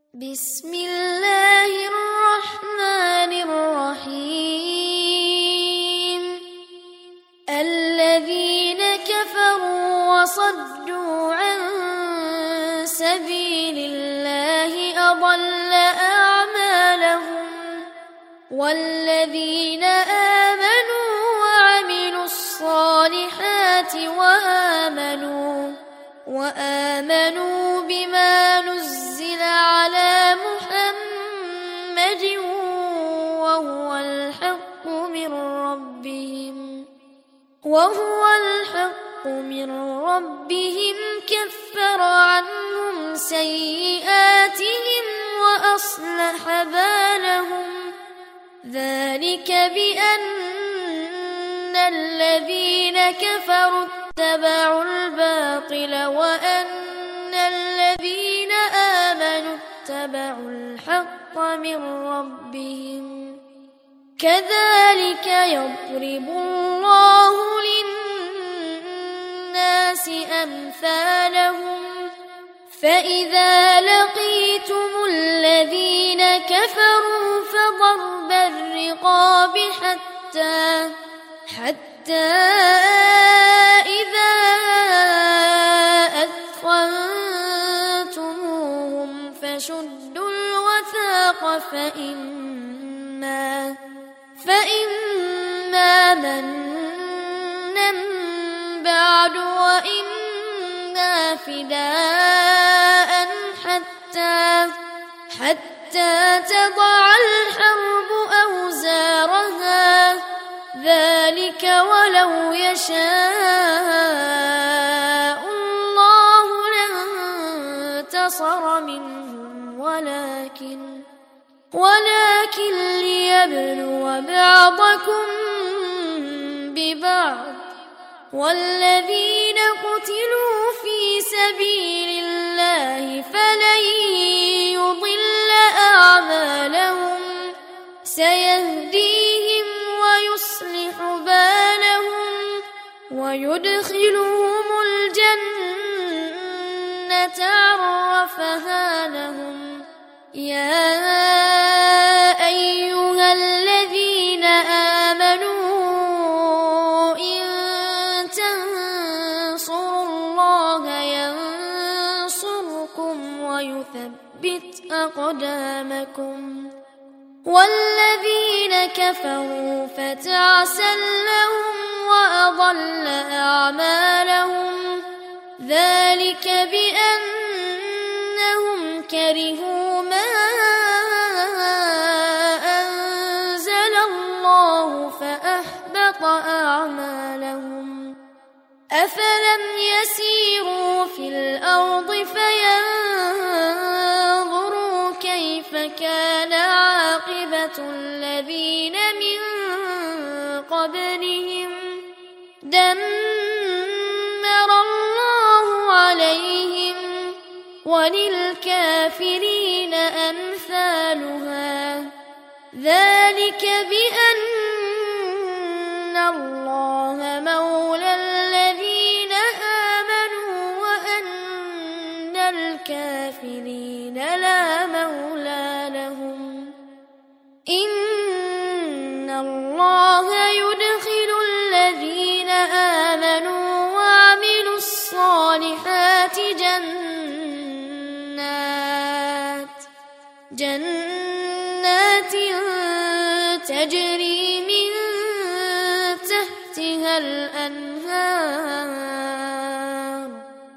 بسم الله الرحمن الرحيم. الذين كفروا وصدوا عن سبيل الله أضل أعمالهم، والذين آمنوا وعملوا الصالحات وآمنوا بما نزل على محمد وهو الحق من ربهم كفر عنهم سيئاتهم وأصلح بالهم. ذلك بأن الذين كفروا اتبعوا الباطل وأن الذين آمنوا اتبعوا الحق من ربهم. كذلك يضرب الله للناس أمثالهم. فإذا لقيتم الذين كفروا فضرب الرقاب حتى إذا أثخنتموهم فشدوا الوثاق فإما منا بعد وإما فداء حتى تضع الحرب أوزارها. ذلك ولو يشاء الله لانتصر منهم ولكن ليبلو بعضكم ببعض. والذين قتلوا في سبيل الله فلن يضل أعمالهم، سيهديهم ويصلح بالهم ويدخلهم الجنة عرفها لهم. يا أيها الذين آمنوا إن تنصروا الله ينصركم ويثبت أقدامكم. والذين كفروا فتعسا لهم وأضل أعمالهم. ذلك بأنهم كرهوا ما أنزل الله فأحبط أعمالهم. أفلم يسيروا في الأرض فينظروا كيف كان عاقبة الذين من قبلهم. دمر الله عليهم وللكافرين أمثالها. ذلك بأن الله مولى الذين آمنوا وأن الكافرين لا مولى لهم. إن الله يدخل الذين آمنوا وعملوا الصالحات جنات تجري من تحتها الأنهار.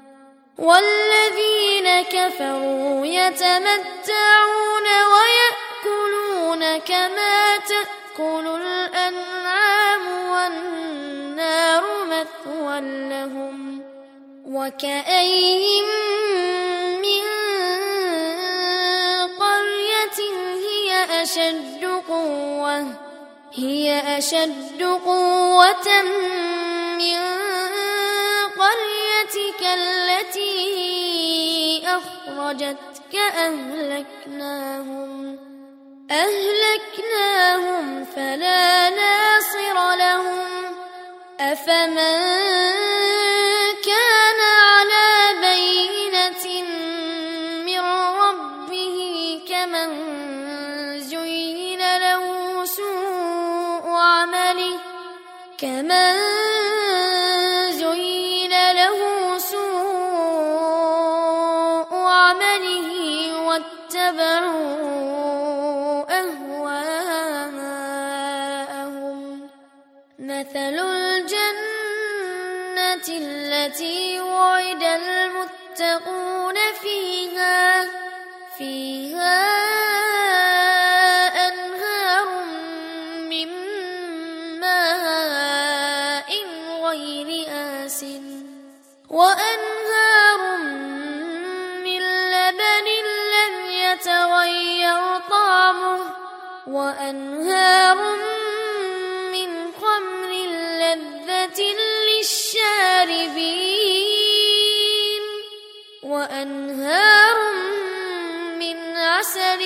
والذين كفروا يتمتعون ويأكلون كما تأكل الأنعام والنار مثوى لهم. وكأين من قرية هي أشد قوة من قريتك التي أخرجتك أهلكناهم فلا ناصر لهم. أفمن كان على بينة من ربه كمن زين له سوء عمله واتبعوا أهواءهم. مثل الجنة التي وعد المتقون فيها أنهار من ماء غير آسن وأنهار من لبن لم يتغير طعمه وأنهار من خمر لذة للشاربين وأنهار من عسل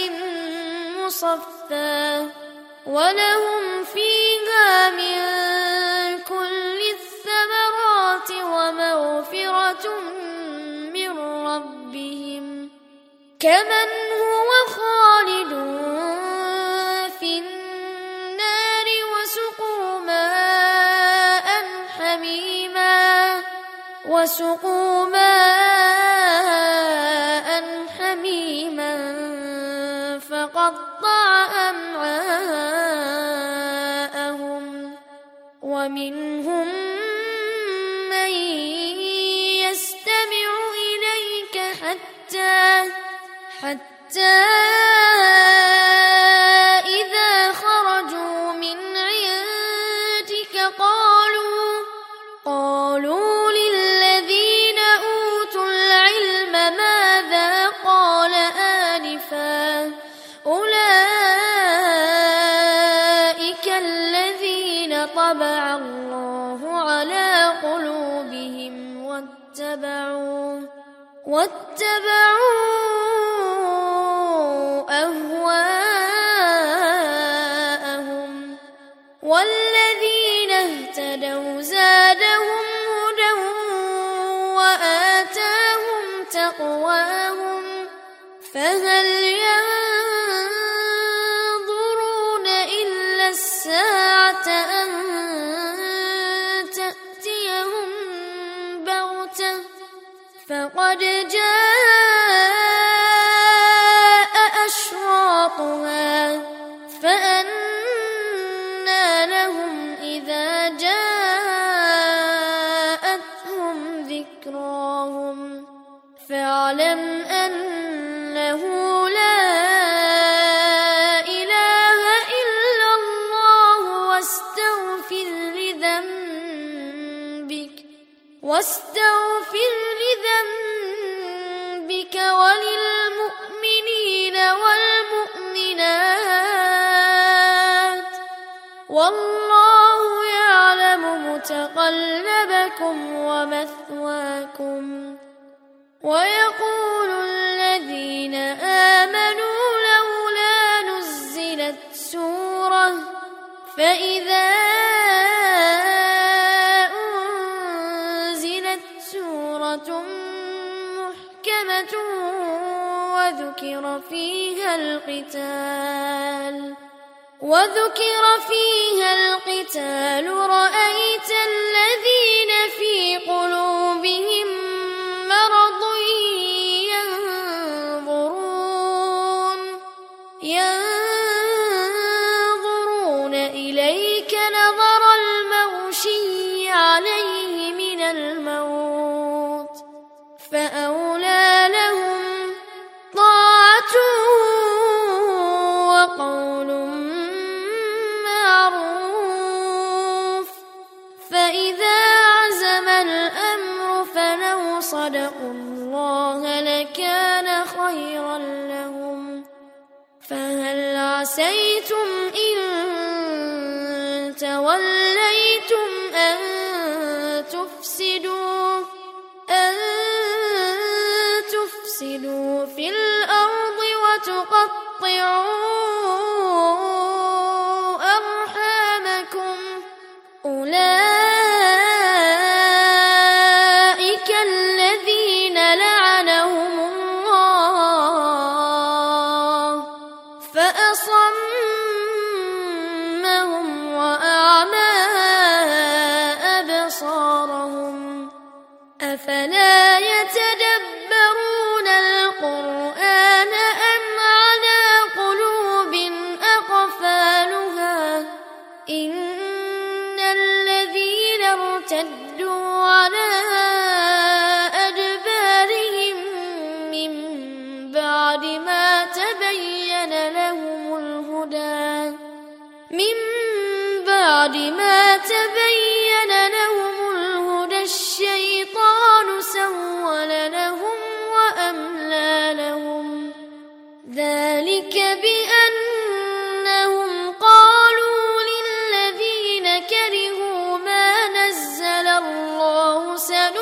مصفى ولهم فيها من كل الثمرات ومغفرة من ربهم كمن هو خالد في النار وسقوا ماء حميما فقطع أمعاءهم ومنهم من يستمع إليك حتى إذا خرجوا من عندك قالوا للذين أوتوا العلم ماذا قال آنفا أولئك الذين طبع الله على قلوبهم واتبعوا أهواءهم والذين اهتدوا زادهم هدى وآتاهم تقواهم فهل ينظرون إلا الساعة أن تأتيهم بغتة فقد جاء أشراطها فأنى لهم إذا جاءتهم ذكراهم فاعلم أنه لا إله إلا الله واستغفر لذنبك وللمؤمنين والمؤمنات والله يعلم متقلبكم ومثواكم ويقول الذين آمنوا لولا نزلت سورة فإذا أنزلت سورة محكمة وذكر فيها القتال رأيت الذين في قلوبهم مرض ينظرون إليك نظر المغشي عليه من الموت فأولى لهم طاعة وقول معروف فإذا عزم الأمر فلو صدقوا الله لكان خيرا لهم فهل عسيتم إن توليتم أن تفسدوا في الأرض وتقطعوا أرحامكم أولئك الذين لعنهم الله فأصمهم وأعمى أفلا يتدبرون القرآن أم على قلوب أقفالها إن الذين ارتدوا على أدبارهم من بعد ما تبين لهم الهدى الشيطان سول لهم وأملى لهم ذلك بأنهم قالوا للذين كرهوا ما نزل الله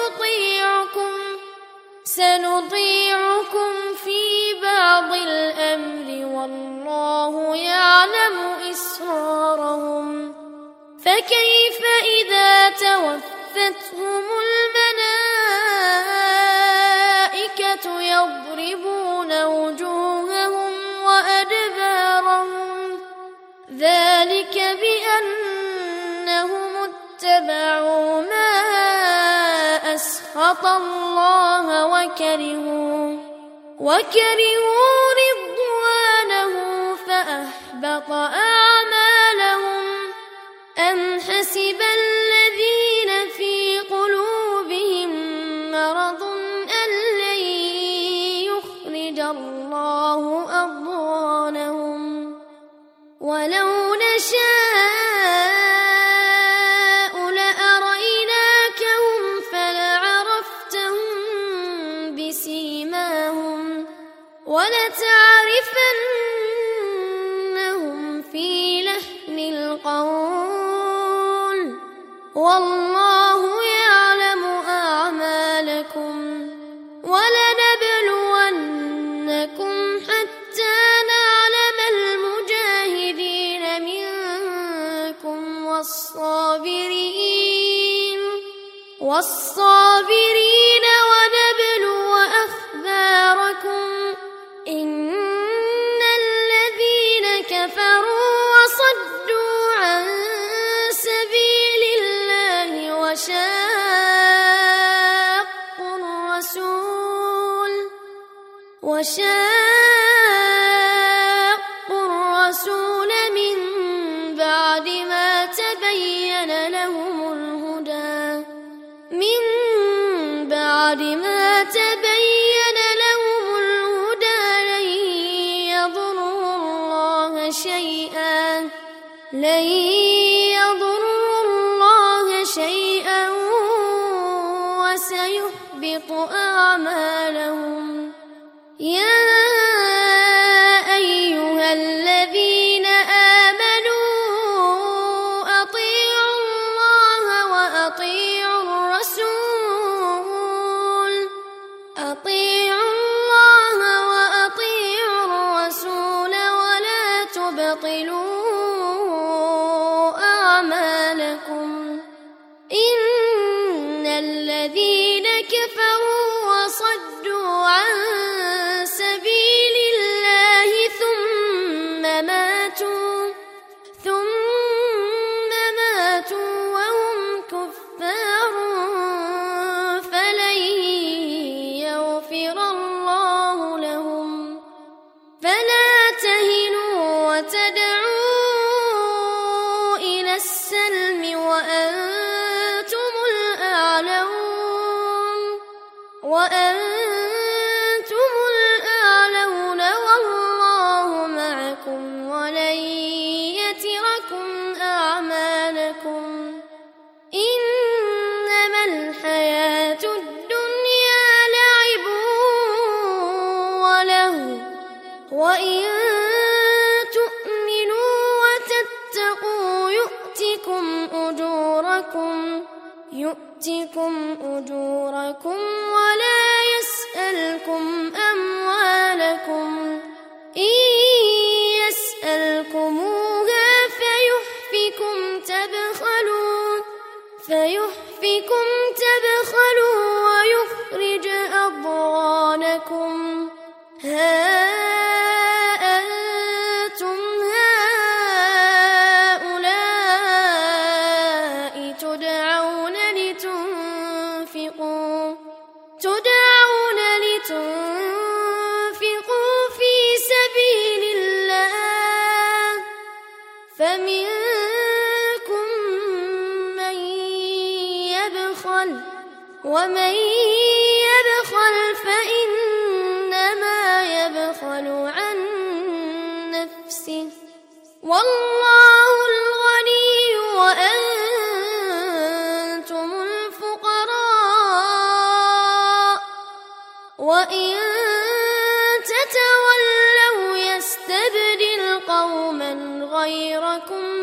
سنطيعكم في بعض الأمر والله يعلم إسرارهم فكيف إذا توفتهم الملائكة يضربون وجوههم وأدبارهم ذلك بأنهم اتبعوا ما أسخط الله وكرهوا رضوانه فأحبط أعمالهم أم حسب الذين في قلوبهم مرض أن لن يخرج الله أضغانهم ولو نشاء لأريناكهم فلعرفتهم بسيماهم ولتعرفنهم في لحن القول والله يعلم أعمالكم ولنبلونكم حتى نعلم المجاهدين منكم والصابرين ونبلو أخباركم إن الذين كفروا وصدوا عن سبيل الله وشاقوا الرسول من بعد ما تبين لهم الهدى لن يضروا الله شيئا وسيحبط أعمالهم يا أيها الذين آمنوا أطيعوا الله وأطيعوا الرسول ولا تبطلوا أعمالكم إن الذين كفروا وصدوا عن سبيل الله ثم ماتوا وهم كفار فلن يغفر الله لهم فلا تهنوا وتدعوا إلى السلم وأنتم الأعلون والله معكم ولن يتركم أعمالكم إنما الحياة الدنيا لعب ولهو وإن تؤمنوا وتتقوا يؤتكم أجوركم ولا يسألكم أموالكم إن يسألكموها فيحفكم تبخلوا ويخرج أضغانكم ها أنتم هؤلاء تدعون ومنكم من ومن يبخل فإنما يبخل عن نفسه، والله الغني وأنتم الفقراء، وإن تتولوا يستبدل قوما غيركم